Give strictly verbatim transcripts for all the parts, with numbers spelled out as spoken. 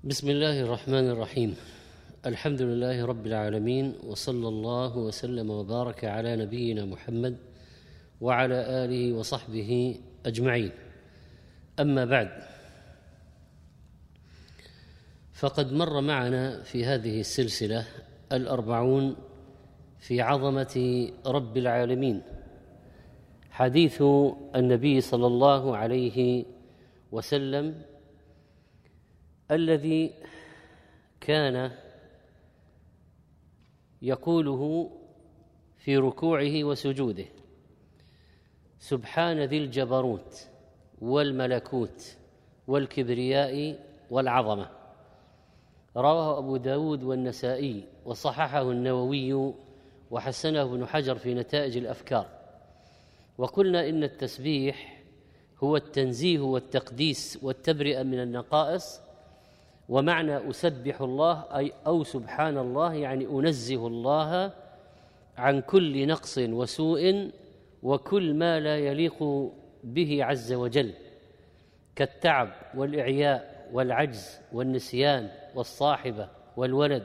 بسم الله الرحمن الرحيم. الحمد لله رب العالمين، وصلى الله وسلم وبارك على نبينا محمد وعلى آله وصحبه أجمعين. أما بعد، فقد مر معنا في هذه السلسلة الأربعون في عظمة رب العالمين حديث النبي صلى الله عليه وسلم الذي كان يقوله في ركوعه وسجوده: سبحان ذي الجبروت والملكوت والكبرياء والعظمة. رواه أبو داود والنسائي، وصححه النووي وحسنه ابن حجر في نتائج الأفكار. وقلنا إن التسبيح هو التنزيه والتقديس والتبرئة من النقائص، ومعنى أسبح الله أي أو سبحان الله يعني أنزه الله عن كل نقص وسوء وكل ما لا يليق به عز وجل، كالتعب والإعياء والعجز والنسيان والصاحبة والولد.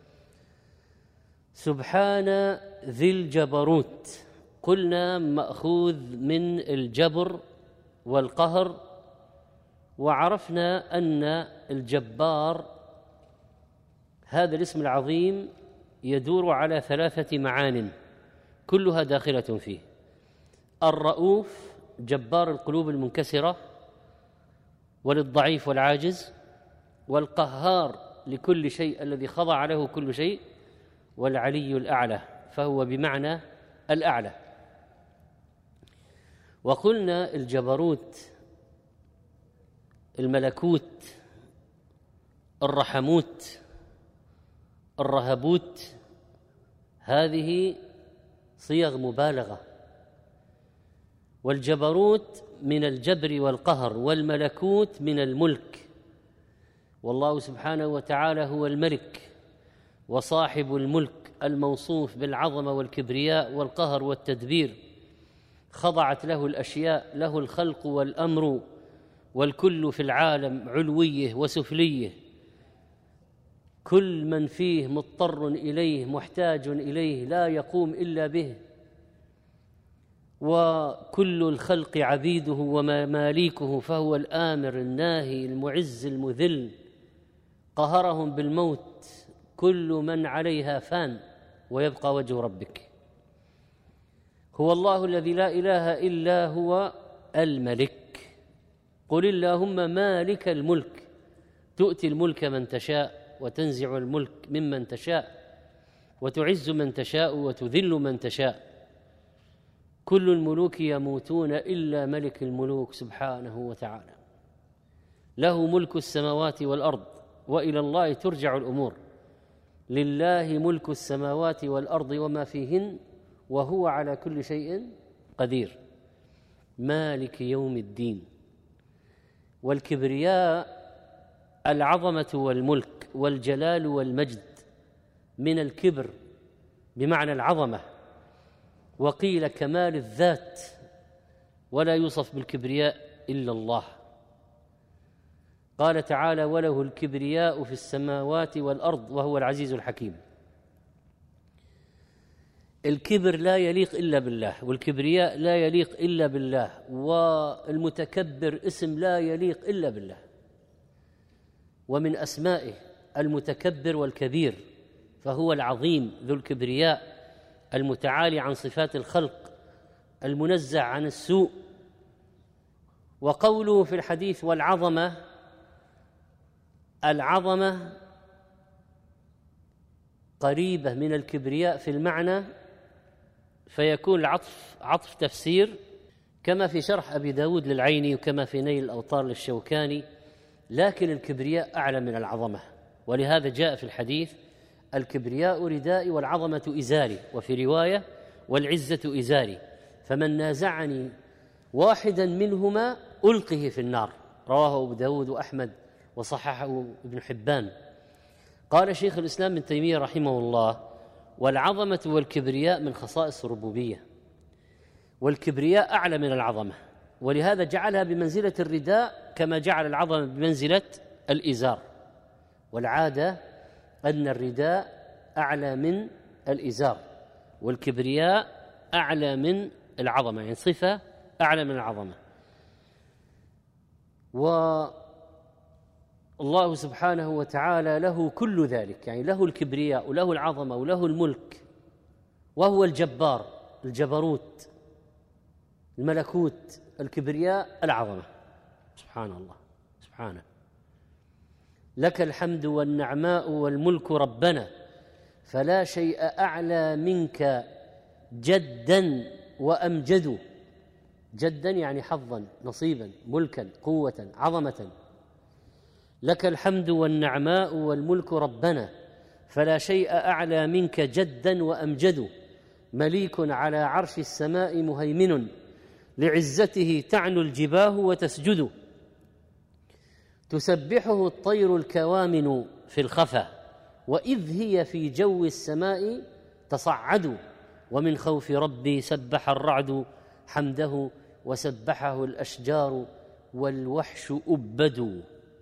سبحان ذي الجبروت، قلنا مأخوذ من الجبر والقهر، وعرفنا أن الجبار هذا الاسم العظيم يدور على ثلاثة معان كلها داخلة فيه: الرؤوف جبار القلوب المنكسرة وللضعيف والعاجز، والقهار لكل شيء الذي خضع له كل شيء، والعلي الأعلى فهو بمعنى الأعلى. وقلنا الجبروت، الملكوت، الرحموت، الرهبوت، هذه صيغ مبالغة. والجبروت من الجبر والقهر، والملكوت من الملك، والله سبحانه وتعالى هو الملك وصاحب الملك الموصوف بالعظمة والكبرياء والقهر والتدبير، خضعت له الأشياء، له الخلق والأمر، والكل في العالم علويه وسفليه، كل من فيه مضطر إليه محتاج إليه لا يقوم إلا به، وكل الخلق عبيده ومماليكه، فهو الآمر الناهي المعز المذل، قهرهم بالموت، كل من عليها فان ويبقى وجه ربك. هو الله الذي لا إله إلا هو الملك. قل اللهم مالك الملك تؤتي الملك من تشاء وتنزع الملك ممن تشاء وتعز من تشاء وتذل من تشاء، كل الملوك يموتون إلا ملك الملوك سبحانه وتعالى، له ملك السماوات والأرض وإلى الله ترجع الأمور. لله ملك السماوات والأرض وما فيهن وهو على كل شيء قدير، مالك يوم الدين. والكبرياء العظمة والملك والجلال والمجد، من الكبر بمعنى العظمة، وقيل كمال الذات، ولا يوصف بالكبرياء إلا الله. قال تعالى: وله الكبرياء في السماوات والأرض وهو العزيز الحكيم. الكبر لا يليق إلا بالله، والكبرياء لا يليق إلا بالله، والمتكبر اسم لا يليق إلا بالله. ومن أسمائه المتكبر والكبير، فهو العظيم ذو الكبرياء المتعالي عن صفات الخلق المنزع عن السوء. وقوله في الحديث والعظمة، العظمة قريبة من الكبرياء في المعنى، فيكون العطف عطف تفسير، كما في شرح أبي داود للعيني وكما في نيل الأوطار للشوكاني، لكن الكبرياء أعلى من العظمة. ولهذا جاء في الحديث: الكبرياء ردائي والعظمة إزاري، وفي رواية: والعزة إزاري، فمن نازعني واحدا منهما ألقه في النار. رواه أبو داود وأحمد وصححه ابن حبان. قال شيخ الإسلام ابن تيمية رحمه الله: والعظمة والكبرياء من خصائص الربوبية، والكبرياء أعلى من العظمة، ولهذا جعلها بمنزلة الرداء كما جعل العظمة بمنزلة الإزار. والعادة أن الرداء أعلى من الإزار، والكبرياء أعلى من العظمة، يعني صفة أعلى من العظمة. والله سبحانه وتعالى له كل ذلك، يعني له الكبرياء وله العظمة وله الملك، وهو الجبار، الجبروت، الملكوت، الكبرياء، العظمة، سبحان الله سبحانه. لك الحمد والنعماء والملك ربنا، فلا شيء أعلى منك جدا وأمجد. جدا يعني حظا، نصيبا، ملكا، قوة، عظمة. لك الحمد والنعماء والملك ربنا، فلا شيء أعلى منك جدا وأمجد. مليك على عرش السماء مهيمن، لعزته تعنو الجباه وتسجد. تسبحه الطير الكوامن في الخفا، وإذ هي في جو السماء تصعد. ومن خوف ربي سبح الرعد حمده، وسبحه الأشجار والوحش أبد.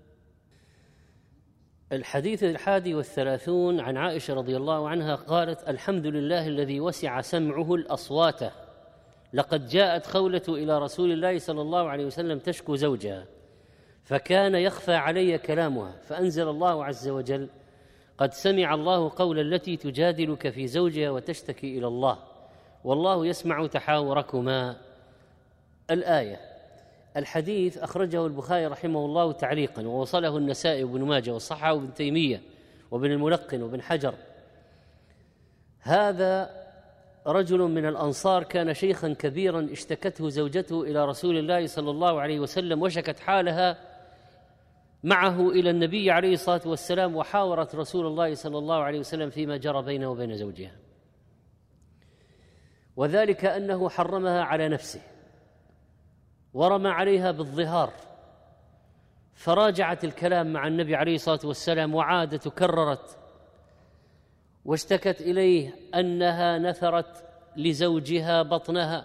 الحديث الحادي والثلاثون عن عائشة رضي الله عنها قالت: الحمد لله الذي وسع سمعه الأصوات، لقد جاءت خولة إلى رسول الله صلى الله عليه وسلم تشكو زوجها، فكان يخفى علي كلامها، فأنزل الله عز وجل: قد سمع الله قول التي تجادلك في زوجها وتشتكي إلى الله والله يسمع تحاوركما. الآية. الحديث أخرجه البخاري رحمه الله تعليقا، ووصله النسائي وابن ماجه وصححه ابن تيمية وابن الملقن وابن حجر. هذا رجل من الأنصار كان شيخا كبيرا، اشتكته زوجته إلى رسول الله صلى الله عليه وسلم، وشكت حالها معه إلى النبي عليه الصلاة والسلام، وحاورت رسول الله صلى الله عليه وسلم فيما جرى بينه وبين زوجها، وذلك أنه حرمها على نفسه ورمى عليها بالظهار، فراجعت الكلام مع النبي عليه الصلاة والسلام وعادت وكررت، واشتكت إليه أنها نثرت لزوجها بطنها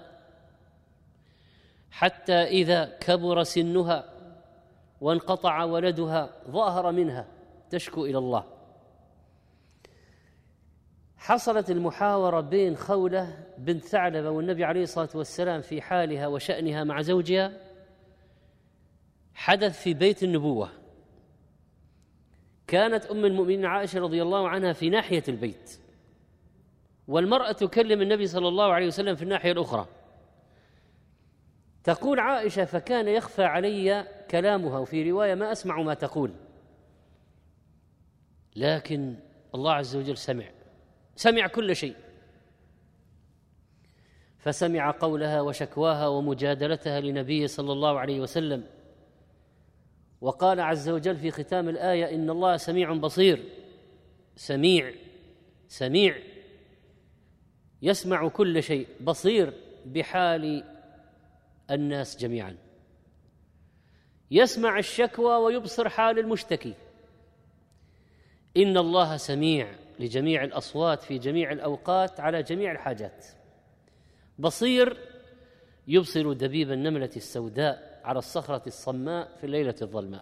حتى إذا كبر سنها وانقطع ولدها ظاهر منها تشكو إلى الله. حصلت المحاورة بين خولة بنت ثعلبة والنبي عليه الصلاة والسلام في حالها وشأنها مع زوجها، حدث في بيت النبوة. كانت أم المؤمنين عائشة رضي الله عنها في ناحية البيت، والمرأة تكلم النبي صلى الله عليه وسلم في الناحية الأخرى. تقول عائشة: فكان يخفى علي كلامها، وفي رواية ما أسمع ما تقول، لكن الله عز وجل سمع سمع كل شيء، فسمع قولها وشكواها ومجادلتها لنبيه صلى الله عليه وسلم. وقال عز وجل في ختام الآية: إن الله سميع بصير. سميع سميع يسمع كل شيء، بصير بحال الناس جميعا، يسمع الشكوى ويبصر حال المشتكي. إن الله سميع لجميع الأصوات في جميع الأوقات على جميع الحاجات، بصير يبصر دبيب النملة السوداء على الصخرة الصماء في الليلة الظلماء.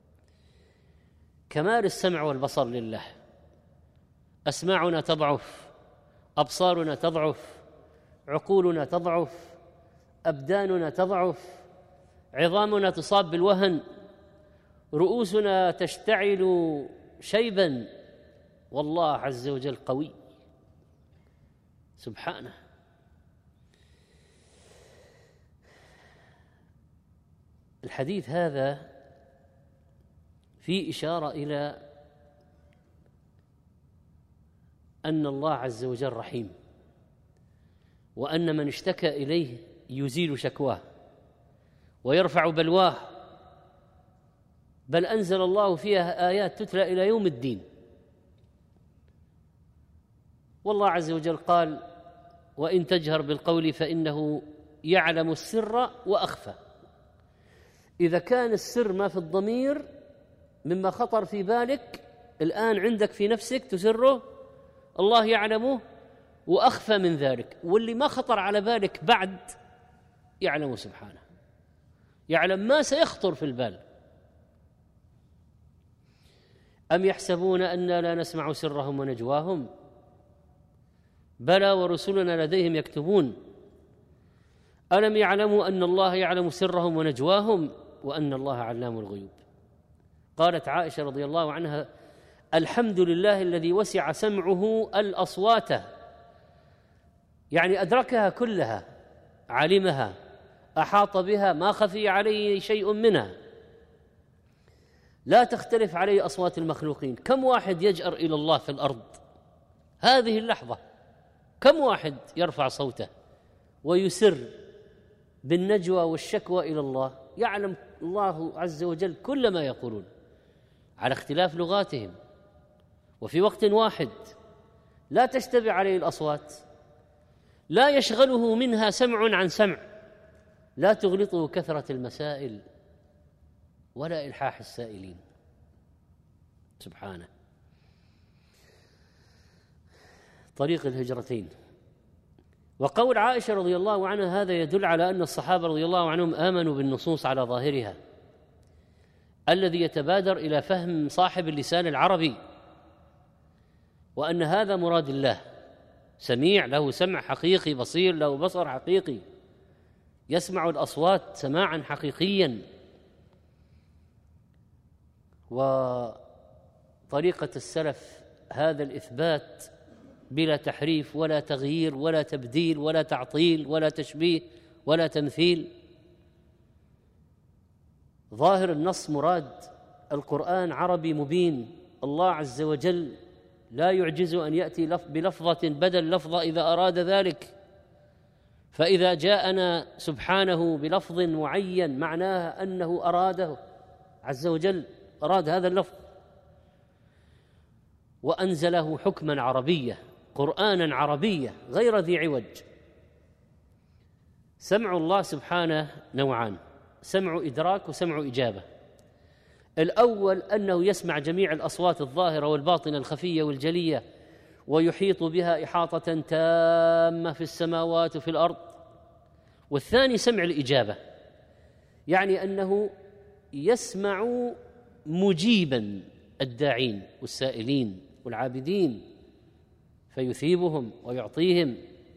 كمال السمع والبصر لله. أسماعنا تضعف، أبصارنا تضعف، عقولنا تضعف، أبداننا تضعف، عظامنا تصاب بالوهن، رؤوسنا تشتعل شيبا، والله عز وجل قوي سبحانه. الحديث هذا فيه إشارة إلى أن الله عز وجل رحيم، وأن من اشتكى إليه يزيل شكواه ويرفع بلواه، بل أنزل الله فيها آيات تتلى إلى يوم الدين. والله عز وجل قال: وإن تجهر بالقول فإنه يعلم السر وأخفى. إذا كان السر ما في الضمير مما خطر في بالك الآن عندك في نفسك تسره، الله يعلمه، وأخفى من ذلك، واللي ما خطر على بالك بعد يعلمه سبحانه، يعلم ما سيخطر في البال. أم يحسبون أنا لا نسمع سرهم ونجواهم بلى ورسلنا لديهم يكتبون ألم يعلموا أن الله يعلم سرهم ونجواهم وأن الله علام الغيوب. قالت عائشة رضي الله عنها: الحمد لله الذي وسع سمعه الأصوات، يعني أدركها كلها، علمها، أحاط بها، ما خفي عليه شيء منها، لا تختلف عليه أصوات المخلوقين. كم واحد يجأر إلى الله في الأرض هذه اللحظة؟ كم واحد يرفع صوته ويسر بالنجوى والشكوى إلى الله؟ يعلم الله عز وجل كل ما يقولون على اختلاف لغاتهم، وفي وقت واحد لا تشتبه عليه الأصوات، لا يشغله منها سمع عن سمع، لا تغلطه كثرة المسائل ولا إلحاح السائلين، سبحانه. طريق الهجرتين. وقول عائشة رضي الله عنها هذا يدل على أن الصحابة رضي الله عنهم آمنوا بالنصوص على ظاهرها الذي يتبادر إلى فهم صاحب اللسان العربي، وأن هذا مراد الله، سميع له سمع حقيقي، بصير له بصر حقيقي، يسمع الأصوات سماعا حقيقيا. وطريقة السلف هذا الإثبات بلا تحريف ولا تغيير ولا تبديل ولا تعطيل ولا تشبيه ولا تمثيل. ظاهر النص مراد، القرآن عربي مبين، الله عز وجل لا يعجز أن يأتي بلفظة بدل لفظة إذا أراد ذلك، فإذا جاءنا سبحانه بلفظ معين معناه أنه أراده عز وجل، أراد هذا اللفظ وأنزله حكما عربيا، قرآنا عربيا غير ذي عوج. سمع الله سبحانه نوعان: سمع إدراك وسمع إجابة. الأول أنه يسمع جميع الأصوات الظاهرة والباطنة الخفية والجلية، ويحيط بها إحاطة تامة في السماوات وفي الأرض. والثاني سمع الإجابة، يعني أنه يسمع مجيبا الداعين والسائلين والعابدين فيثيبهم ويعطيهم.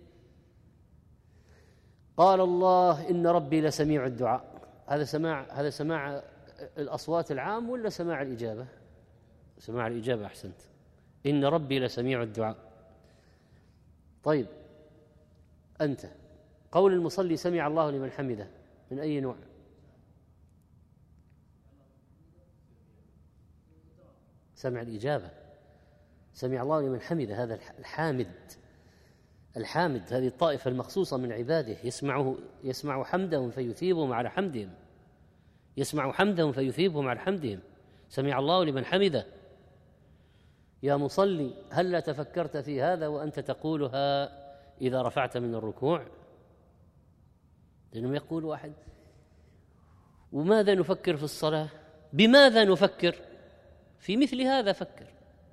قال الله: إن ربي لسميع الدعاء. هذا سماع هذا سماع الأصوات العام ولا سماع الإجابة؟ سماع الإجابة، أحسنت. إن ربي لسميع الدعاء. طيب، أنت قول المصلي سمع الله لمن حمده من أي نوع؟ سمع الإجابة، سمع الله لمن حمده، هذا الحامد. الحامد هذه الطائفة المخصوصة من عباده، يسمعه يسمع حمدهم فيثيبهم على حمدهم، يسمع حمدهم فيثيبهم على حمدهم. سمع الله لمن حمده. يا مصلي، هل لا تفكرت في هذا وأنت تقولها إذا رفعت من الركوع؟ لأنه يقول واحد: وماذا نفكر في الصلاة؟ بماذا نفكر؟ في مثل هذا فكر.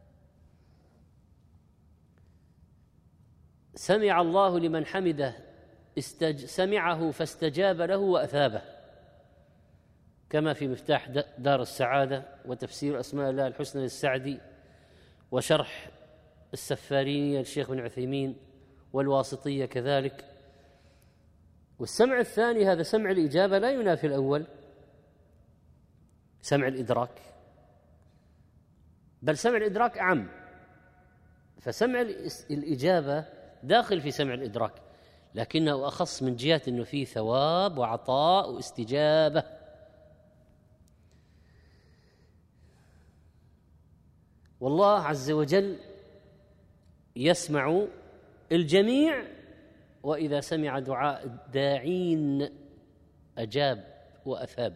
سمع الله لمن حمده، استج... سمعه فاستجاب له وأثابه، كما في مفتاح دار السعادة وتفسير أسماء الله الحسنى للسعدي وشرح السفارينية للشيخ بن عثيمين والواسطية كذلك. والسمع الثاني هذا سمع الإجابة لا ينافي الأول، سمع الإدراك، بل سمع الإدراك أعم. فسمع الإجابة داخل في سمع الإدراك، لكنه أخص من جهة أنه فيه ثواب وعطاء واستجابة. والله عز وجل يسمع الجميع، وإذا سمع دعاء الداعين أجاب وأثاب.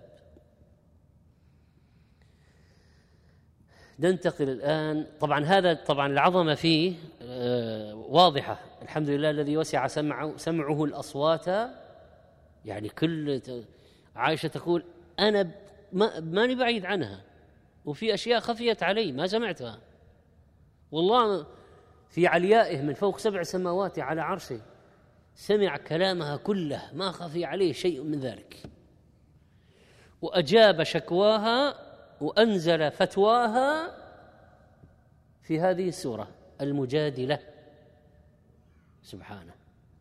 ننتقل الآن، طبعا هذا طبعا العظمة فيه آه واضحة. الحمد لله الذي وسع سمعه, سمعه الأصوات، يعني كل عائشة تقول: أنا ما ماني بعيد عنها، وفي أشياء خفيت علي ما سمعتها، والله في عليائه من فوق سبع سماوات على عرشه سمع كلامها كله ما خفي عليه شيء من ذلك، وأجاب شكواها وأنزل فتواها في هذه السورة المجادلة. سبحانه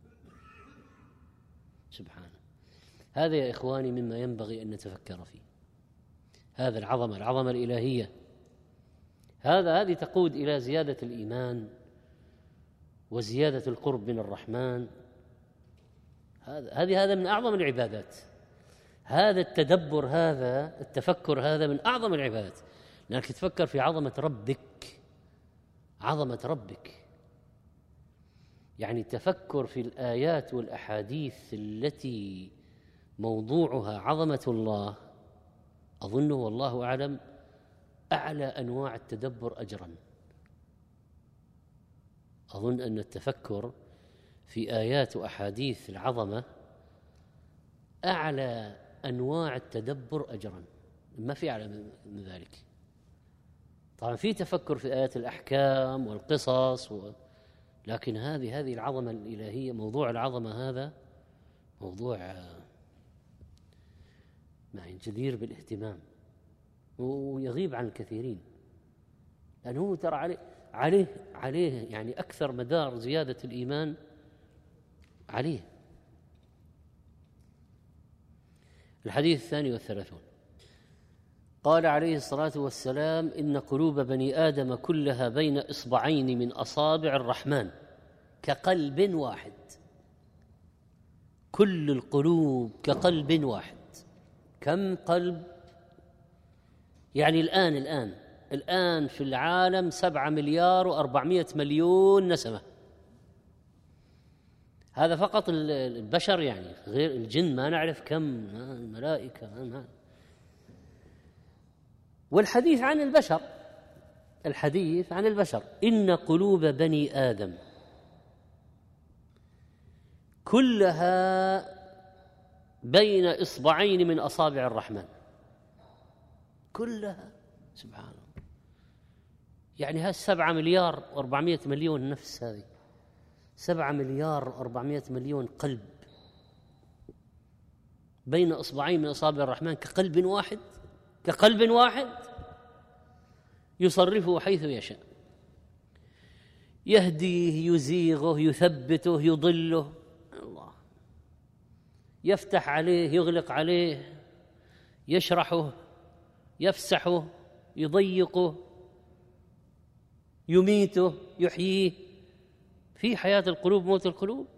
سبحانه. هذا يا إخواني مما ينبغي أن نتفكر فيه، هذا العظمة العظمة الإلهية. هذا هذه تقود إلى زيادة الإيمان وزيادة القرب من الرحمن. هذا هذه هذا من أعظم العبادات. هذا التدبر، هذا التفكر، هذا من أعظم العبادات، لأنك تفكر في عظمة ربك، عظمة ربك. يعني التفكر في الآيات والأحاديث التي موضوعها عظمة الله، أظنه والله أعلم أعلى أنواع التدبر أجراً. أظن أن التفكر في آيات وأحاديث العظمة أعلى أنواع التدبر أجراً، ما في أعلى من ذلك. طبعاً في تفكر في آيات الأحكام والقصص و... لكن هذه هذه العظمة الإلهية، موضوع العظمة هذا موضوع يعني جدير بالاهتمام، ويغيب عن الكثيرين، لأنه ترى عليه عليه عليه يعني أكثر مدار زيادة الإيمان عليه. الحديث الثاني والثلاثون، قال عليه الصلاة والسلام: إن قلوب بني آدم كلها بين إصبعين من أصابع الرحمن كقلب واحد. كل القلوب كقلب واحد. كم قلب؟ يعني الآن الآن الآن في العالم سبعة مليار وأربعمائة مليون نسمة. هذا فقط البشر، يعني غير الجن ما نعرف كم، الملائكة ما. والحديث عن البشر، الحديث عن البشر: إن قلوب بني آدم كلها بين إصبعين من أصابع الرحمن. كلها، سبحان الله. يعني هذه سبعة مليار وأربعمائة مليون نفس، هذه سبعة مليار وأربعمائة مليون قلب بين إصبعين من أصابع الرحمن كقلب واحد، كقلب واحد يصرفه حيث يشاء، يهديه، يزيغه، يثبته، يضله. الله يفتح عليه، يغلق عليه، يشرحه، يفسحه، يضيقه، يميته، يحييه. في حياة القلوب موت القلوب.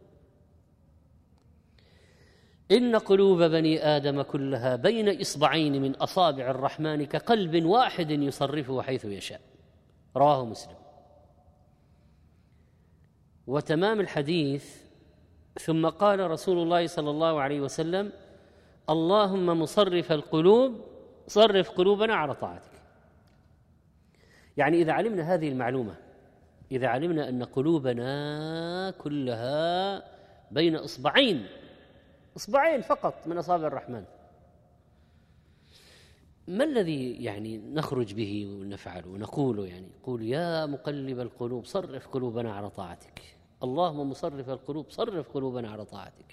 إن قلوب بني آدم كلها بين إصبعين من أصابع الرحمن كقلب واحد يصرفه حيث يشاء. رواه مسلم. وتمام الحديث: ثم قال رسول الله صلى الله عليه وسلم: اللهم مصرف القلوب صرف قلوبنا على طاعتك. يعني إذا علمنا هذه المعلومة، إذا علمنا أن قلوبنا كلها بين إصبعين إصبعين فقط من أصابع الرحمن، ما الذي يعني نخرج به ونفعله ونقوله؟ يعني قول: يا مقلب القلوب صرف قلوبنا على طاعتك. اللهم مصرف القلوب صرف قلوبنا على طاعتك.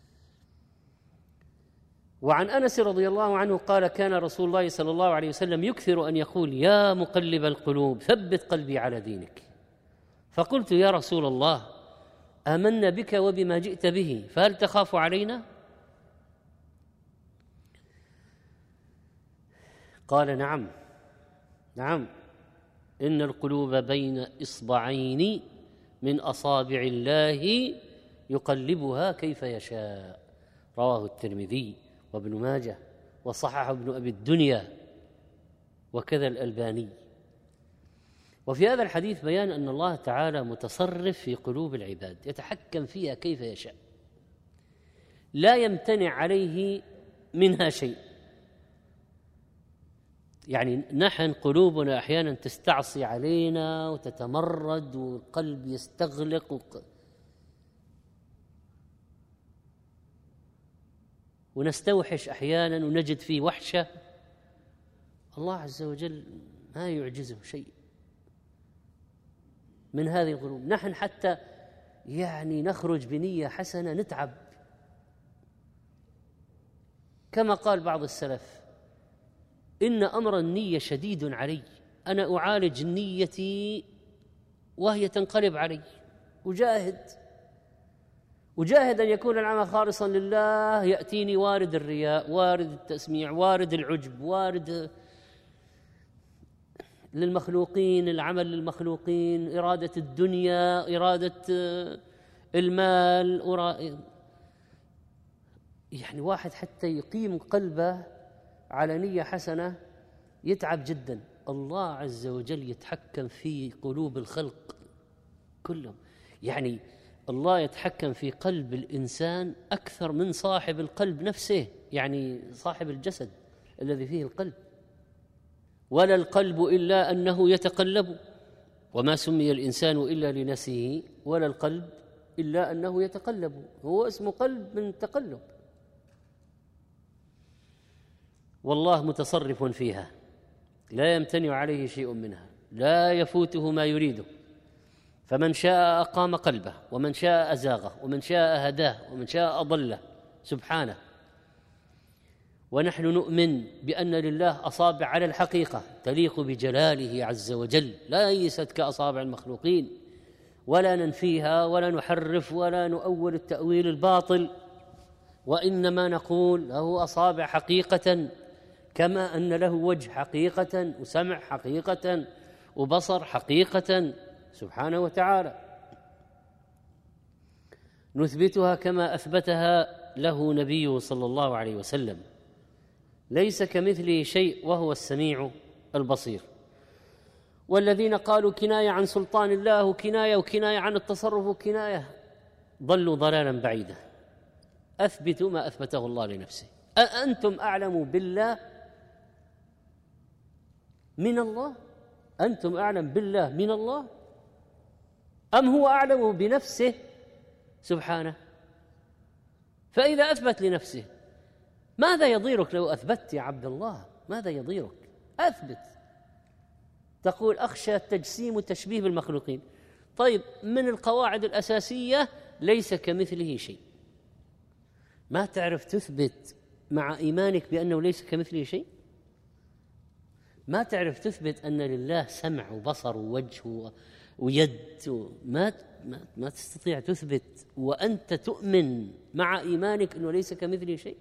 وعن أنس رضي الله عنه قال: كان رسول الله صلى الله عليه وسلم يكثر أن يقول: يا مقلب القلوب ثبت قلبي على دينك. فقلت: يا رسول الله، آمنا بك وبما جئت به، فهل تخاف علينا؟ قال: نعم نعم، إن القلوب بين إصبعين من أصابع الله يقلبها كيف يشاء. رواه الترمذي وابن ماجه وصححه ابن أبي الدنيا وكذا الألباني. وفي هذا الحديث بيان أن الله تعالى متصرف في قلوب العباد، يتحكم فيها كيف يشاء، لا يمتنع عليه منها شيء. يعني نحن قلوبنا أحيانا تستعصي علينا وتتمرد والقلب يستغلق وق... ونستوحش أحيانا ونجد فيه وحشة. الله عز وجل ما يعجزه شيء من هذه القلوب. نحن حتى يعني نخرج بنية حسنة نتعب، كما قال بعض السلف: إن أمر النية شديد علي، أنا أعالج نيتي وهي تنقلب علي. وجاهد وجاهد أن يكون العمل خالصا لله، يأتيني وارد الرياء، وارد التسميع، وارد العجب، وارد للمخلوقين، العمل للمخلوقين، إرادة الدنيا، إرادة المال. يعني واحد حتى يقيم قلبه على نية حسنة يتعب جدا. الله عز وجل يتحكم في قلوب الخلق كلهم. يعني الله يتحكم في قلب الإنسان أكثر من صاحب القلب نفسه، يعني صاحب الجسد الذي فيه القلب. ولا القلب إلا أنه يتقلب، وما سمي الإنسان إلا لنفسه، ولا القلب إلا أنه يتقلب، هو اسمه قلب من تقلب. والله متصرف فيها لا يمتنع عليه شيء منها، لا يفوته ما يريده. فمن شاء أقام قلبه، ومن شاء أزاغه، ومن شاء هداه، ومن شاء أضله سبحانه. ونحن نؤمن بأن لله أصابع على الحقيقة تليق بجلاله عز وجل، لا ليست كأصابع المخلوقين، ولا ننفيها ولا نحرف ولا نؤول التأويل الباطل، وإنما نقول له أصابع حقيقة، كما أن له وجه حقيقة، وسمع حقيقة، وبصر حقيقة سبحانه وتعالى. نثبتها كما أثبتها له نبيه صلى الله عليه وسلم: ليس كمثله شيء وهو السميع البصير. والذين قالوا كناية عن سلطان الله وكناية وكناية عن التصرف وكناية ضلوا ضلالا بعيدا. أثبتوا ما أثبته الله لنفسه. أأنتم أعلم بالله من الله؟ أنتم أعلم بالله من الله أم هو أعلم بنفسه سبحانه؟ فإذا أثبت لنفسه ماذا يضيرك لو أثبت يا عبد الله؟ ماذا يضيرك؟ أثبت. تقول أخشى التجسيم والتشبيه بالمخلوقين. طيب، من القواعد الأساسية ليس كمثله شيء. ما تعرف تثبت مع إيمانك بأنه ليس كمثله شيء؟ ما تعرف تثبت أن لله سمع وبصر ووجه ويد؟ ما ما, ما تستطيع تثبت وأنت تؤمن مع إيمانك أنه ليس كمثله شيء.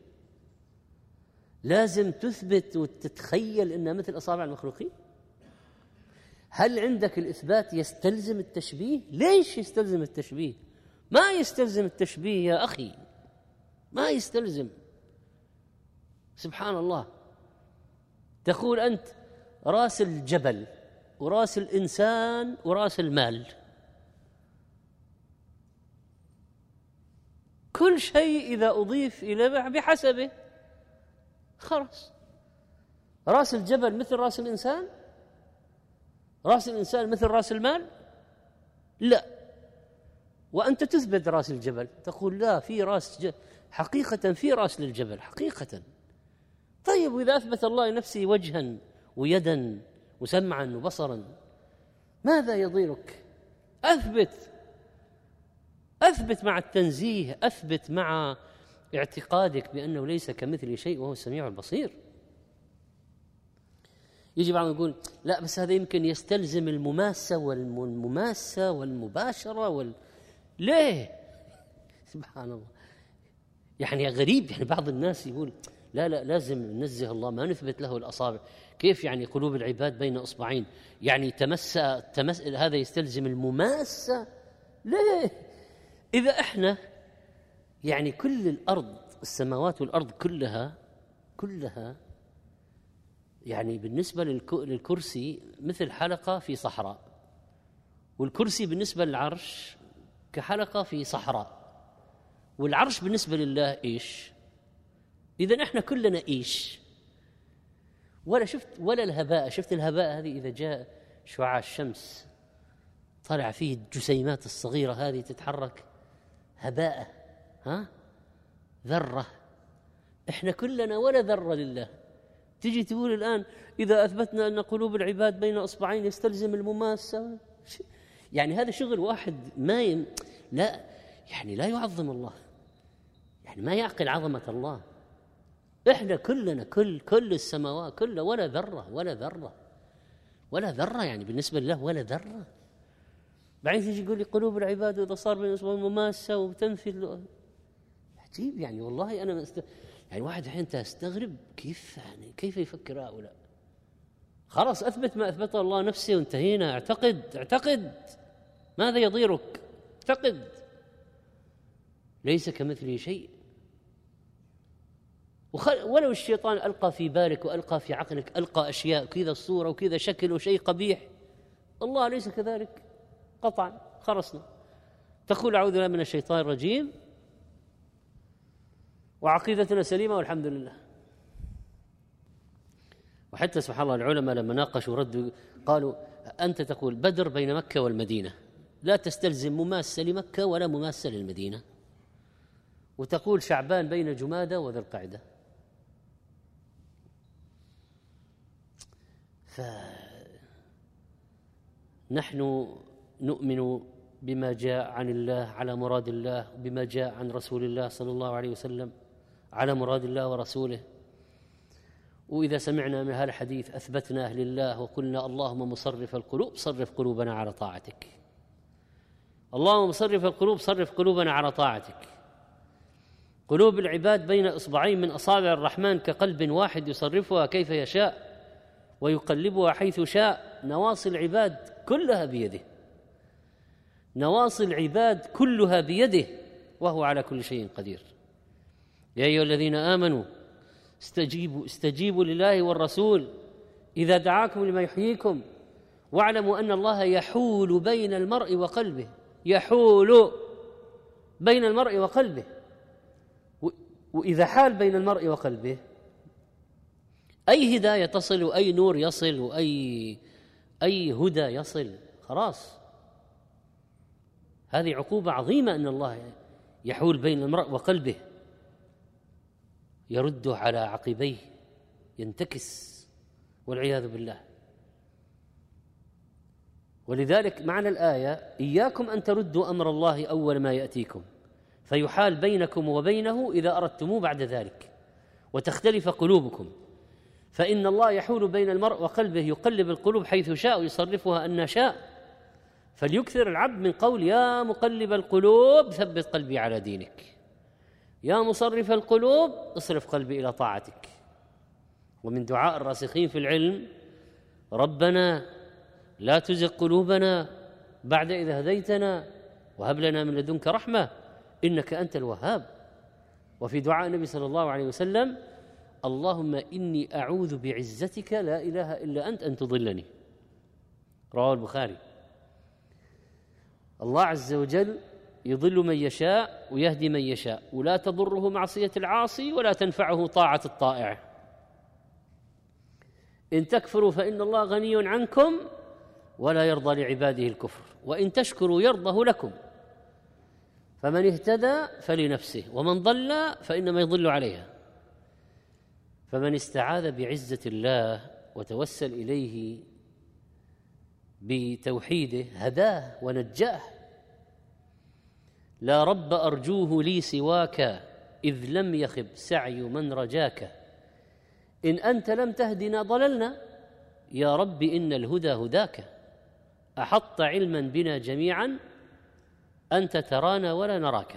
لازم تثبت وتتخيل أنها مثل أصابع المخلوقين. هل عندك الإثبات يستلزم التشبيه؟ ليش يستلزم التشبيه؟ ما يستلزم التشبيه يا أخي، ما يستلزم. سبحان الله. تقول أنت رأس الجبل ورأس الإنسان ورأس المال، كل شيء إذا أضيف إلى بحسبه خلاص. رأس الجبل مثل رأس الإنسان؟ رأس الإنسان مثل رأس المال؟ لا. وأنت تثبت رأس الجبل، تقول لا، في رأس ج... حقيقة في رأس للجبل حقيقة. طيب، وإذا أثبت الله لنفسه وجها ويدا وسمعا وبصرا ماذا يضيرك؟ أثبت أثبت مع التنزيه، أثبت مع اعتقادك بأنه ليس كمثله شيء وهو السميع البصير. يجي بعضهم يقول لا، بس هذا يمكن يستلزم المماسة والمماسة والمباشرة وال... ليه؟ سبحان الله. يعني غريب، يعني بعض الناس يقول لا لا لازم ننزه الله، ما نثبت له الأصابع. كيف يعني قلوب العباد بين إصبعين؟ يعني تمس تمس هذا يستلزم المماسة؟ ليه؟ إذا إحنا يعني كل الأرض، السماوات والأرض كلها كلها يعني بالنسبة للكرسي مثل حلقة في صحراء، والكرسي بالنسبة للعرش كحلقة في صحراء، والعرش بالنسبة لله إيش؟ إذن إحنا كلنا إيش؟ ولا شفت ولا الهباء. شفت الهباء هذه إذا جاء شعاع الشمس طلع فيه الجسيمات الصغيرة هذه تتحرك، هباء، ها؟ ذرة. إحنا كلنا ولا ذرة لله. تجي تقول الآن إذا أثبتنا أن قلوب العباد بين أصبعين يستلزم المماسة، يعني هذا شغل واحد ما ين... لا يعني لا يعظم الله، يعني ما يعقل عظمة الله. إحنا كلنا كل كل السماوات كلها ولا ذرة ولا ذرة ولا ذرة، يعني بالنسبة لله ولا ذرة. بعدين تيجي يقول لي قلوب العباد وإذا صار بين أصبعين مماسة وتنفي. عجيب يعني، والله أنا مست... يعني واحد الحين تستغرب كيف يعني كيف يفكر هؤلاء. خلاص أثبت ما أثبته الله نفسه وانتهينا. اعتقد اعتقد ماذا يضيرك؟ اعتقد ليس كمثله شيء. وخل... ولو الشيطان ألقى في بالك وألقى في عقلك، ألقى أشياء كذا الصورة وكذا شكل وشيء قبيح، الله ليس كذلك قطعا. خلصنا تقول أعوذ بالله من الشيطان الرجيم وعقيدتنا سليمة والحمد لله. وحتى سبحان الله العلماء لما ناقشوا ردوا قالوا أنت تقول بدر بين مكة والمدينة، لا تستلزم مماسة لمكة ولا مماسة للمدينة، وتقول شعبان بين جمادة وذي القعدة. فنحن نؤمن بما جاء عن الله على مراد الله، بما جاء عن رسول الله صلى الله عليه وسلم على مراد الله ورسوله. وإذا سمعنا من هذا الحديث أثبتناه لله وقلنا اللهم مصرف القلوب صرف قلوبنا على طاعتك، اللهم مصرف القلوب صرف قلوبنا على طاعتك. قلوب العباد بين إصبعين من أصابع الرحمن كقلب واحد يصرفها كيف يشاء ويقلبها حيث شاء. نواصي العباد كلها بيده، نواصي العباد كلها بيده وهو على كل شيء قدير. يا أيها الذين آمنوا استجيبوا استجيبوا لله والرسول إذا دعاكم لما يحييكم واعلموا أن الله يحول بين المرء وقلبه، يحول بين المرء وقلبه. وإذا حال بين المرء وقلبه أي هداية تصل وأي نور يصل وأي أي هدى يصل، خلاص هذه عقوبة عظيمة أن الله يحول بين المرء وقلبه، يرده على عقبيه، ينتكس والعياذ بالله. ولذلك معنى الآية إياكم أن تردوا أمر الله أول ما يأتيكم فيحال بينكم وبينه إذا أردتموه بعد ذلك وتختلف قلوبكم، فإن الله يحول بين المرء وقلبه يقلب القلوب حيث شاء ويصرفها أن شاء. فليكثر العبد من قول يا مقلب القلوب ثبت قلبي على دينك، يا مصرف القلوب اصرف قلبي إلى طاعتك. ومن دعاء الراسخين في العلم ربنا لا تزغ قلوبنا بعد إذ هديتنا وهب لنا من لدنك رحمة إنك أنت الوهاب. وفي دعاء النبي صلى الله عليه وسلم اللهم إني أعوذ بعزتك لا إله إلا أنت أن تضلني، رواه البخاري. الله عز وجل يضل من يشاء ويهدي من يشاء، ولا تضره معصية العاصي ولا تنفعه طاعة الطائع. إن تكفروا فإن الله غني عنكم ولا يرضى لعباده الكفر وإن تشكروا يرضه لكم. فمن اهتدى فلنفسه ومن ضل فإنما يضل عليها. فمن استعاذ بعزة الله وتوسل إليه بتوحيده هداه ونجاه. لا رب أرجوه لي سواك إذ لم يخب سعي من رجاك. إن أنت لم تهدنا ضللنا يا رب إن الهدى هداك. أحط علما بنا جميعا أنت ترانا ولا نراك.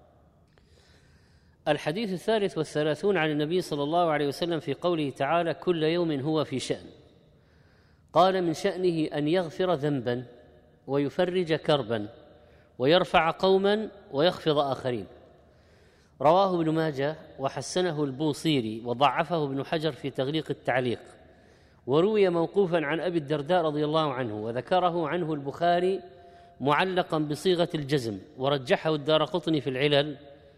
الحديث الثالث والثلاثون عن النبي صلى الله عليه وسلم في قوله تعالى كل يوم هو في شأن. قال من شأنه أن يغفر ذنبا ويفرج كربا ويرفع قوما ويخفض آخرين. رواه ابن ماجه وحسنه البوصيري وضعفه ابن حجر في تغليق التعليق، وروي موقوفا عن أبي الدرداء رضي الله عنه، وذكره عنه البخاري معلقا بصيغة الجزم، ورجحه الدارقطني في العلل،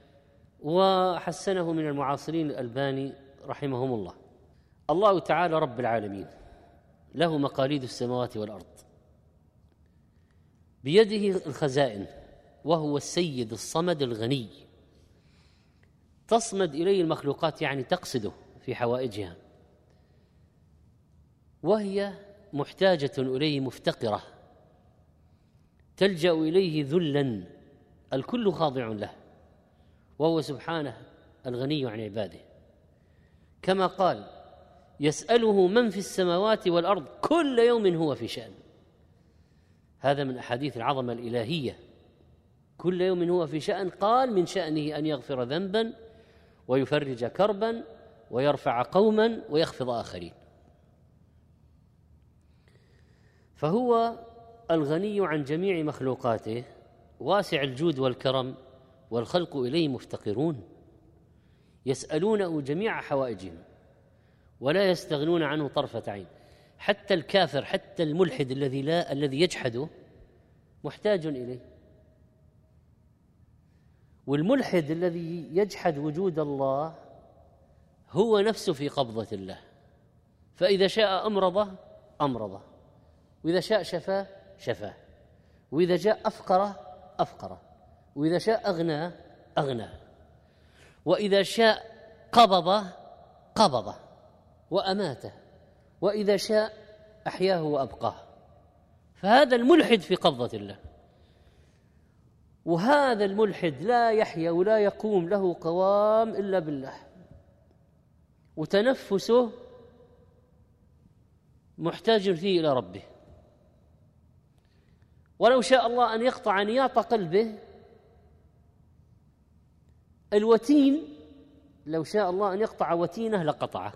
وحسنه من المعاصرين الألباني رحمهم الله. الله تعالى رب العالمين له مقاليد السماوات والأرض، بيده الخزائن، وهو السيد الصمد الغني. تصمد إليه المخلوقات يعني تقصده في حوائجها، وهي محتاجة إليه مفتقرة تلجأ إليه ذلا، الكل خاضع له، وهو سبحانه الغني عن عباده. كما قال يسأله من في السماوات والأرض كل يوم هو في شأن. هذا من أحاديث العظمة الإلهية. كل يوم هو في شأن، قال من شأنه أن يغفر ذنبا ويفرج كربا ويرفع قوما ويخفض آخرين. فهو الغني عن جميع مخلوقاته، واسع الجود والكرم، والخلق إليه مفتقرون يسألونه جميع حوائجهم ولا يستغنون عنه طرفة عين. حتى الكافر، حتى الملحد الذي لا الذي يجحده محتاج إليه. والملحد الذي يجحد وجود الله هو نفسه في قبضة الله، فإذا شاء أمرضه أمرضه، وإذا شاء شفاه شفاه، وإذا جاء أفقره أفقره، وإذا شاء أغناه أغناه، وإذا شاء قبضه قبضه وأماته، وإذا شاء أحياه وأبقاه. فهذا الملحد في قبضة الله، وهذا الملحد لا يحيا ولا يقوم له قوام إلا بالله، وتنفسه محتاج فيه إلى ربه. ولو شاء الله أن يقطع نياط قلبه الوتين، لو شاء الله أن يقطع وتينه لقطعه.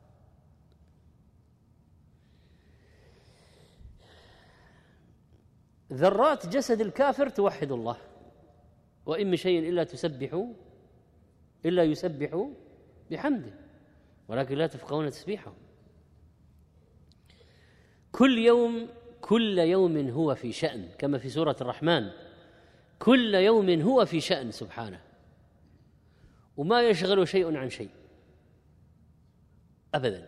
ذرات جسد الكافر توحد الله، وإن من شيء إلا تسبح إلا يسبح بحمده ولكن لا تفقهون تسبيحه. كل يوم كل يوم هو في شأن، كما في سورة الرحمن: كل يوم هو في شأن سبحانه، وما يشغل شيء عن شيء أبدا،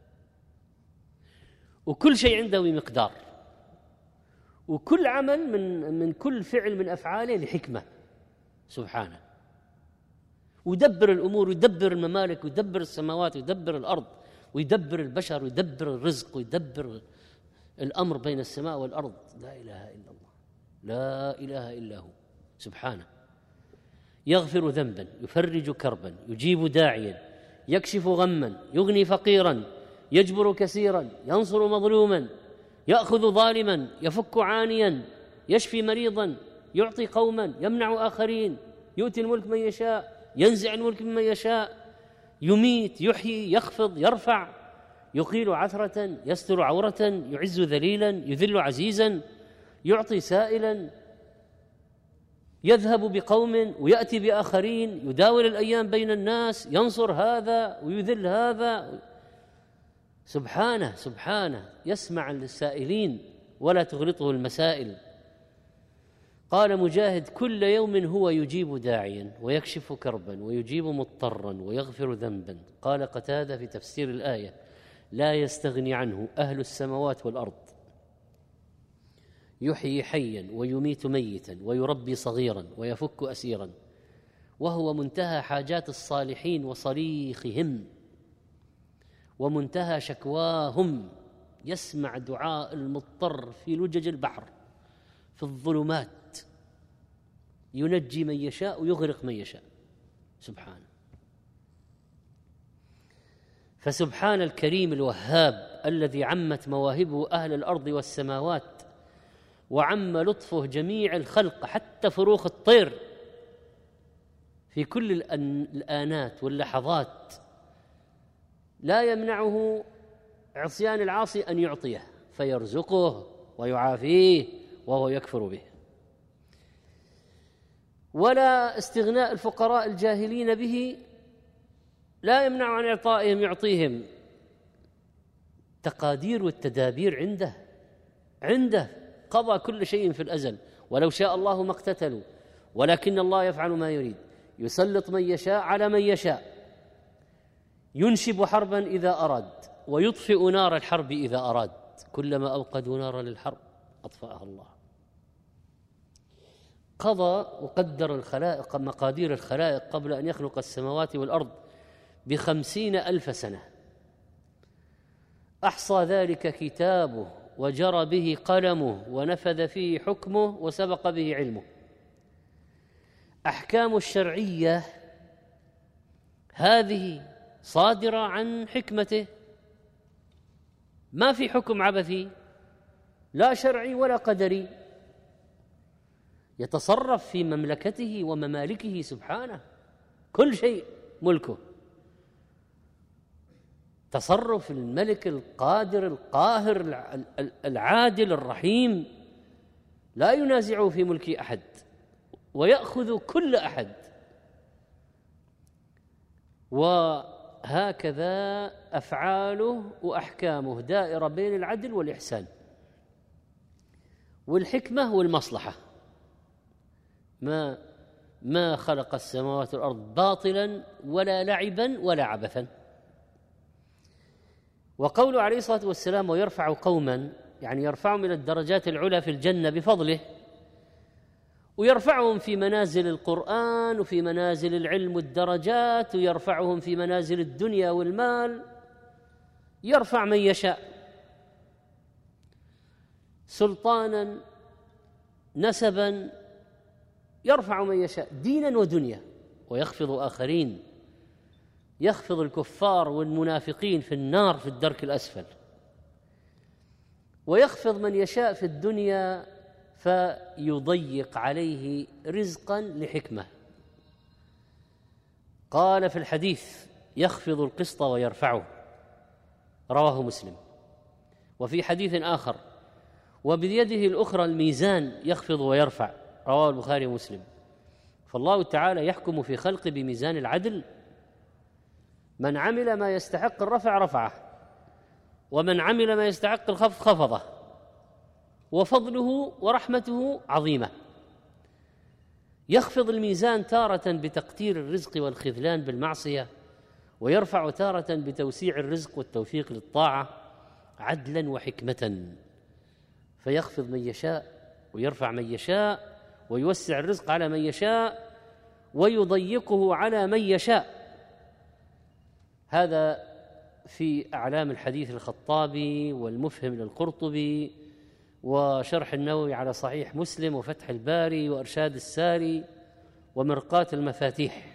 وكل شيء عنده بمقدار، وكل عمل من من كل فعل من أفعاله لحكمة سبحانه. ويدبر الأمور، ويدبر الممالك، ويدبر السماوات، ويدبر الأرض، ويدبر البشر، ويدبر الرزق، ويدبر الأمر بين السماء والأرض. لا إله إلا الله، لا إله إلا هو سبحانه. يغفر ذنبا، يفرج كربا، يجيب داعيا، يكشف غما، يغني فقيرا، يجبر كثيرا، ينصر مظلوما، يأخذ ظالما، يفك عانيا، يشفي مريضا، يعطي قوما، يمنع آخرين، يؤتي الملك من يشاء، ينزع الملك ممن يشاء، يميت، يحيي، يخفض، يرفع، يقيل عثرة، يستر عورة، يعز ذليلا، يذل عزيزا، يعطي سائلا، يذهب بقوم ويأتي بآخرين، يداول الأيام بين الناس، ينصر هذا ويذل هذا. سبحانه سبحانه، يسمع للسائلين ولا تغلطه المسائل. قال مجاهد: كل يوم هو يجيب داعيا ويكشف كربا ويجيب مضطرا ويغفر ذنبا. قال قتادة في تفسير الآية: لا يستغني عنه أهل السماوات والأرض. يحيي حيا ويميت ميتا ويربي صغيرا ويفك أسيرا، وهو منتهى حاجات الصالحين وصريخهم ومنتهى شكواهم. يسمع دعاء المضطر في لجج البحر في الظلمات، ينجي من يشاء ويغرق من يشاء سبحانه. فسبحان الكريم الوهاب الذي عمت مواهبه أهل الأرض والسماوات، وعم لطفه جميع الخلق حتى فروخ الطير في كل الآنات واللحظات. لا يمنعه عصيان العاصي أن يعطيه فيرزقه ويعافيه وهو يكفر به، ولا استغناء الفقراء الجاهلين به لا يمنع عن إعطائهم، يعطيهم. تقادير والتدابير عنده عنده قضى كل شيء في الأزل. ولو شاء الله ما اقتتلوا ولكن الله يفعل ما يريد. يسلط من يشاء على من يشاء، ينشب حربا إذا أراد، ويطفئ نار الحرب إذا أراد. كلما أوقدوا نارا للحرب أطفأها الله. قضى وقدر الخلائق مقادير الخلائق قبل أن يخلق السماوات والأرض بخمسين ألف سنة. أحصى ذلك كتابه وجرى به قلمه ونفذ فيه حكمه وسبق به علمه. أحكام الشرعية هذه صادرة عن حكمته، ما في حكم عبثي لا شرعي ولا قدري، يتصرف في مملكته وممالكه سبحانه، كل شيء ملكه. تصرف الملك القادر القاهر العادل الرحيم لا ينازعه في ملك أحد، ويأخذ كل أحد. وهكذا أفعاله وأحكامه دائرة بين العدل والإحسان والحكمة والمصلحة. ما ما خلق السماوات والأرض باطلا ولا لعبا ولا عبثا. وقوله عليه الصلاة والسلام ويرفع قوما، يعني يرفعهم إلى الدرجات العلى في الجنة بفضله، ويرفعهم في منازل القرآن وفي منازل العلم والدرجات، ويرفعهم في منازل الدنيا والمال. يرفع من يشاء سلطانا، نسبا، يرفع من يشاء دينا ودنيا، ويخفض آخرين، يخفض الكفار والمنافقين في النار في الدرك الأسفل، ويخفض من يشاء في الدنيا فيضيق عليه رزقا لحكمة. قال في الحديث يخفض القسط ويرفعه، رواه مسلم. وفي حديث آخر وبيده الأخرى الميزان يخفض ويرفع، رواه البخاري ومسلم. فالله تعالى يحكم في خلقه بميزان العدل، من عمل ما يستحق الرفع رفعه، ومن عمل ما يستحق الخفض خفضه، وفضله ورحمته عظيمة. يخفض الميزان تارة بتقتير الرزق والخذلان بالمعصية، ويرفع تارة بتوسيع الرزق والتوفيق للطاعة عدلا وحكمة، فيخفض من يشاء ويرفع من يشاء، ويوسع الرزق على من يشاء ويضيقه على من يشاء. هذا في أعلام الحديث الخطابي والمفهم للقرطبي وشرح النووي على صحيح مسلم وفتح الباري وإرشاد الساري ومرقاة المفاتيح.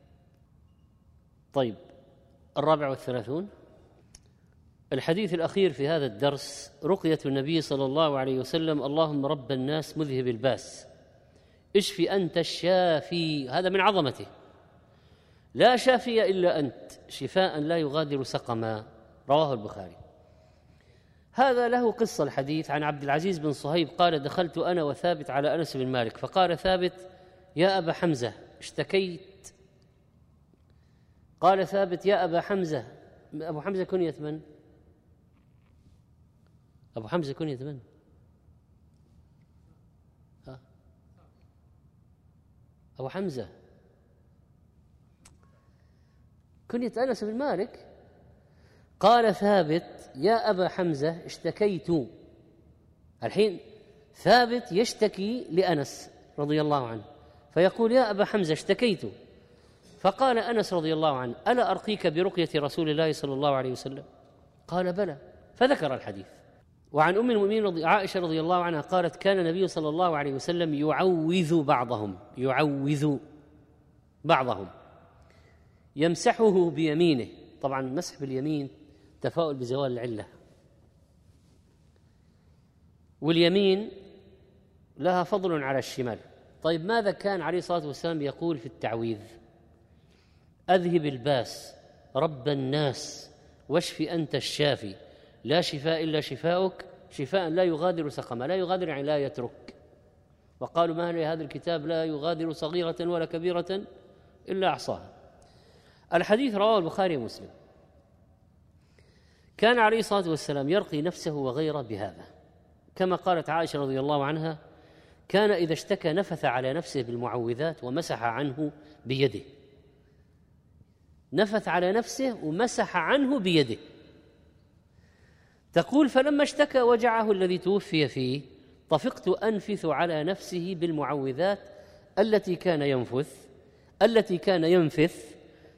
طيب، الرابع والثلاثون، الحديث الأخير في هذا الدرس رقية النبي صلى الله عليه وسلم: اللهم رب الناس مذهب الباس اشف أنت الشافي. هذا من عظمته، لا شافي إلا أنت، شفاء لا يغادر سقما، رواه البخاري. هذا له قصة الحديث عن عبد العزيز بن صهيب قال: دخلت أنا وثابت على أنس بن مالك، فقال ثابت: يا أبا حمزة اشتكيت. قال ثابت: يا أبا حمزة. أبو حمزة كنية من؟ أبو حمزة كنية من؟ ها؟ أبو حمزة كنية أنس بن مالك. قال ثابت: يا أبا حمزة اشتكيت. الحين ثابت يشتكي لأنس رضي الله عنه، فيقول: يا أبا حمزة اشتكيت. فقال أنس رضي الله عنه: ألا أرقيك برقية رسول الله صلى الله عليه وسلم؟ قال: بلى. فذكر الحديث. وعن أم المؤمنين عائشة رضي الله عنها قالت: كان النبي صلى الله عليه وسلم يعوذ بعضهم يعوذ بعضهم يمسحه بيمينه. طبعا مسح باليمين تفاؤل بزوال العلة، واليمين لها فضل على الشمال. طيب، ماذا كان عليه الصلاة والسلام يقول في التعويذ؟ أذهب الباس رب الناس واشف أنت الشافي، لا شفاء إلا شفاؤك، شفاء لا يغادر سقما. لا يغادر يعني لا يترك. وقالوا: ما هذا الكتاب لا يغادر صغيرة ولا كبيرة إلا أحصاها. الحديث رواه البخاري ومسلم. كان عليه الصلاة والسلام يرقي نفسه وغيره بهذا، كما قالت عائشة رضي الله عنها: كان إذا اشتكى نفث على نفسه بالمعوذات ومسح عنه بيده. نفث على نفسه ومسح عنه بيده. تقول: فلما اشتكى وجعه الذي توفي فيه طفقت أنفث على نفسه بالمعوذات التي كان ينفث التي كان ينفث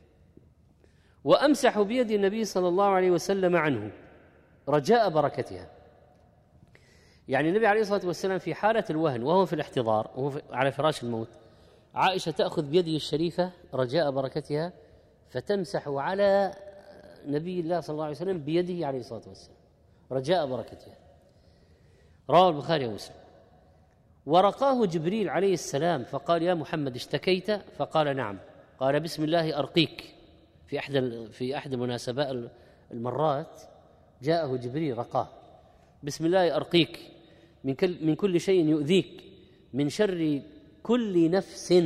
وأمسح بيد النبي صلى الله عليه وسلم عنه رجاء بركتها. يعني النبي عليه الصلاة والسلام في حالة الوهن وهو في الاحتضار وهو على فراش الموت، عائشة تأخذ بيده الشريفة رجاء بركتها فتمسح على نبي الله صلى الله عليه وسلم بيده عليه الصلاة والسلام رجاء بركتها. رواه البخاري ومسلم. ورقاه جبريل عليه السلام فقال: يا محمد اشتكيت؟ فقال: نعم. قال: بسم الله أرقيك. في أحد في أحد المناسبات المرات جاءه جبريل رقاه: بسم الله أرقيك من كل من كل شيء يؤذيك، من شر كل نفس،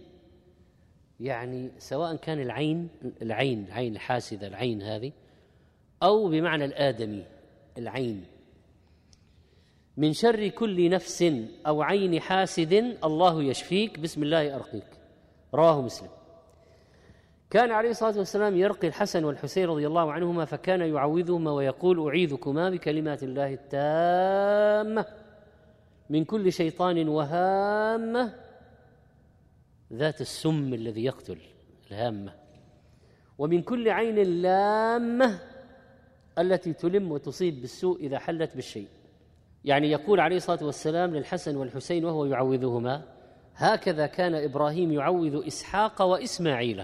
يعني سواء كان العين العين العين الحاسدة، العين هذه، أو بمعنى الآدمي العين، من شر كل نفس أو عين حاسد الله يشفيك، بسم الله أرقيك. رواه مسلم. كان عليه الصلاة والسلام يرقي الحسن والحسين رضي الله عنهما، فكان يعوذهما ويقول: أعيذكما بكلمات الله التامة من كل شيطان وهامة ذات السم الذي يقتل، الهامة، ومن كل عين لامة التي تلم وتصيب بالسوء إذا حلت بالشيء. يعني يقول عليه الصلاة والسلام للحسن والحسين وهو يعوذهما: هكذا كان إبراهيم يعوذ إسحاق وإسماعيل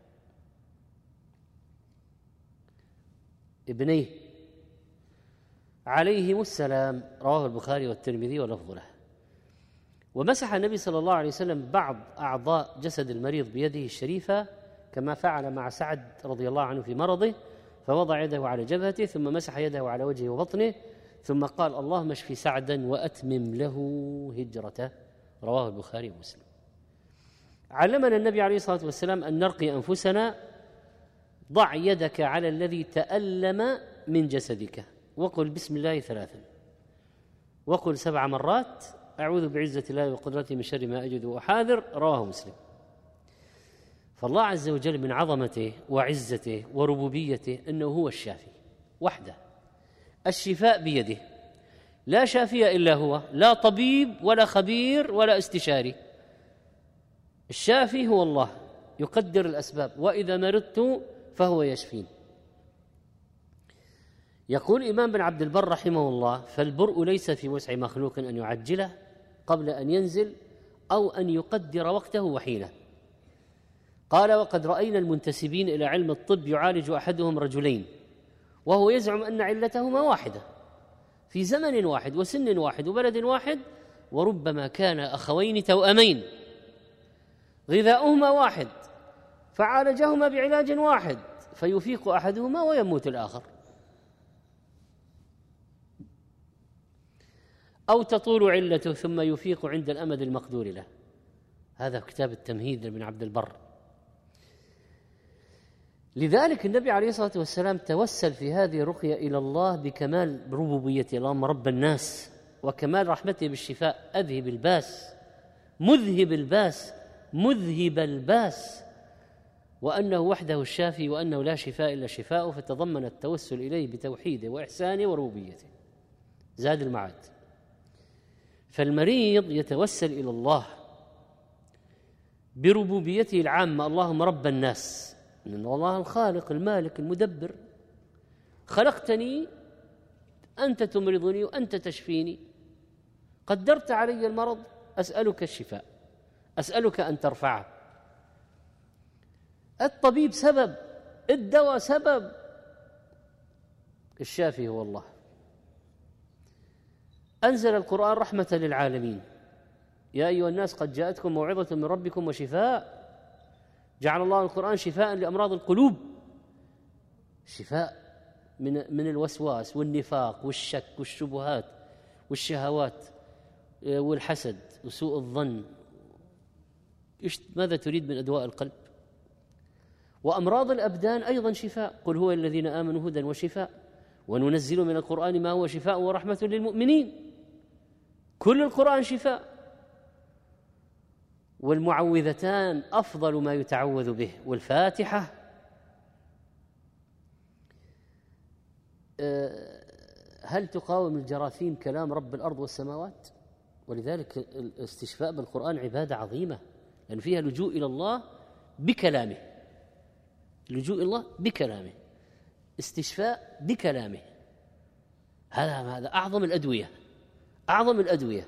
ابنيه عليهم السلام. رواه البخاري والترمذي ولفظ له. ومسح النبي صلى الله عليه وسلم بعض أعضاء جسد المريض بيده الشريفة كما فعل مع سعد رضي الله عنه في مرضه، فوضع يده على جبهته ثم مسح يده على وجهه وبطنه ثم قال: اللهم اشفي سعدا وأتمم له هجرته. رواه البخاري ومسلم. علمنا النبي عليه الصلاة والسلام أن نرقي أنفسنا: ضع يدك على الذي تألم من جسدك وقل بسم الله ثلاثا، وقل سبع مرات أعوذ بعزة الله وقدرته من شر ما أجد وأحاذر. رواه مسلم. فالله عز وجل من عظمته وعزته وربوبيته أنه هو الشافي وحده، الشفاء بيده، لا شافي إلا هو، لا طبيب ولا خبير ولا استشاري. الشافي هو الله يقدر الأسباب، وإذا مرضت فهو يشفين. يقول الإمام بن عبد البر رحمه الله: فالبرء ليس في وسع مخلوق أن يعجله قبل أن ينزل أو أن يقدر وقته وحينه. قال: وقد رأينا المنتسبين إلى علم الطب يعالج أحدهم رجلين وهو يزعم أن علتهما واحدة في زمن واحد وسن واحد وبلد واحد، وربما كان أخوين توأمين غذاؤهما واحد فعالجهما بعلاج واحد فيفيق أحدهما ويموت الآخر، أو تطول علته ثم يفيق عند الأمد المقدور له. هذا كتاب التمهيد لابن عبد البر. لذلك النبي عليه الصلاة والسلام توسل في هذه الرقية إلى الله بكمال ربوبيته، اللهم رب الناس، وكمال رحمته بالشفاء: أذهب الباس، مذهب الباس، مذهب الباس، وأنه وحده الشافي، وأنه لا شفاء إلا شفاؤه، فتضمن التوسل إليه بتوحيده وإحسانه وربوبيته. زاد المعاد. فالمريض يتوسل إلى الله بربوبيته العامة: اللهم رب الناس، إن الله الخالق المالك المدبر، خلقتني أنت تمرضني وأنت تشفيني، قدرت علي المرض، أسألك الشفاء، أسألك أن ترفعه. الطبيب سبب، الدواء سبب، الشافي هو الله. أنزل القرآن رحمة للعالمين: يا أيها الناس قد جاءتكم موعظة من ربكم وشفاء. جعل الله القرآن شفاء لأمراض القلوب، شفاء من من الوسواس والنفاق والشك والشبهات والشهوات والحسد وسوء الظن. ماذا تريد من أدواء القلب؟ وأمراض الأبدان أيضا شفاء: قل هو الذين آمنوا هدى وشفاء وننزل من القرآن ما هو شفاء ورحمة للمؤمنين. كل القرآن شفاء. والمعوذتان أفضل ما يتعوذ به، والفاتحة. هل تقاوم الجراثيم كلام رب الأرض والسماوات؟ ولذلك الاستشفاء بالقرآن عبادة عظيمة، لأن فيها لجوء إلى الله بكلامه، لجوء إلى الله بكلامه، استشفاء بكلامه. هذا هذا أعظم الأدوية، أعظم الأدوية.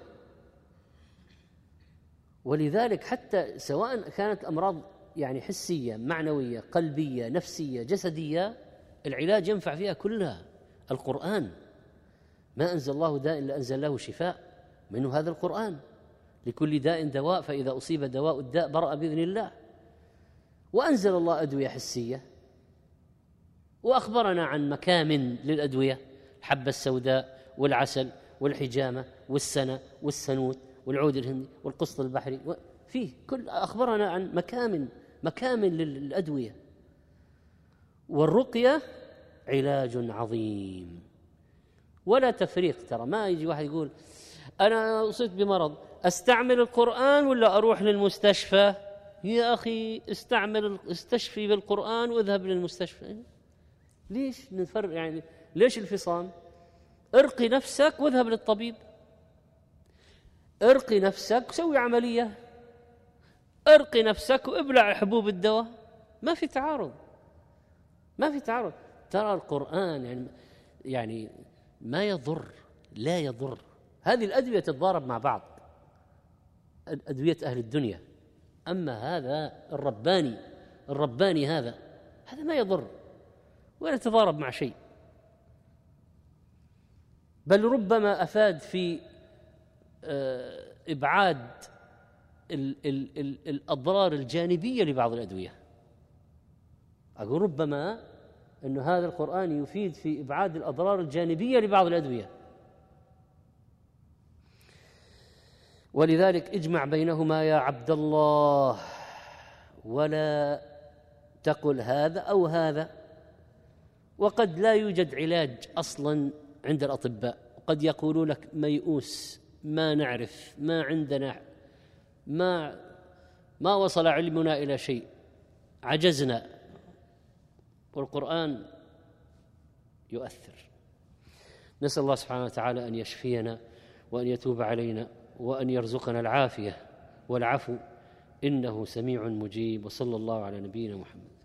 ولذلك حتى سواء كانت الأمراض يعني حسية، معنوية، قلبية، نفسية، جسدية، العلاج ينفع فيها كلها القرآن. ما أنزل الله داء إلا أنزل له شفاء، منه هذا القرآن. لكل داء دواء، فإذا أصيب دواء الداء برأ بإذن الله. وأنزل الله أدوية حسية، وأخبرنا عن مكامن للأدوية: الحبة السوداء والعسل والحجامة والسنة والسنوت والعود الهندي والقسط البحري، فيه كل أخبرنا عن مكامن مكامن للأدوية. والرقية علاج عظيم ولا تفريق. ترى ما يجي واحد يقول أنا أصبت بمرض أستعمل القرآن ولا أروح للمستشفى؟ يا أخي استعمل استشفي بالقرآن واذهب للمستشفى. ليش نفرق؟ يعني ليش الفصام؟ ارقي نفسك واذهب للطبيب، ارقي نفسك سوي عملية، ارقي نفسك وابلع حبوب الدواء. ما في تعارض، ما في تعارض. ترى القرآن يعني يعني ما يضر، لا يضر. هذه الأدوية تتضارب مع بعض، أدوية أهل الدنيا، أما هذا الرباني الرباني هذا هذا ما يضر ولا يتضارب مع شيء، بل ربما أفاد في إبعاد ال ال ال الأضرار الجانبية لبعض الأدوية. أقول ربما أن هذا القرآن يفيد في إبعاد الأضرار الجانبية لبعض الأدوية، ولذلك اجمع بينهما يا عبد الله، ولا تقل هذا أو هذا. وقد لا يوجد علاج أصلا عند الأطباء، قد يقولوا لك ميؤوس، ما نعرف، ما عندنا، ما ما وصل علمنا إلى شيء، عجزنا. والقرآن يؤثر. نسأل الله سبحانه وتعالى أن يشفينا وأن يتوب علينا وأن يرزقنا العافية والعفو، إنه سميع مجيب. وصلى الله على نبينا محمد.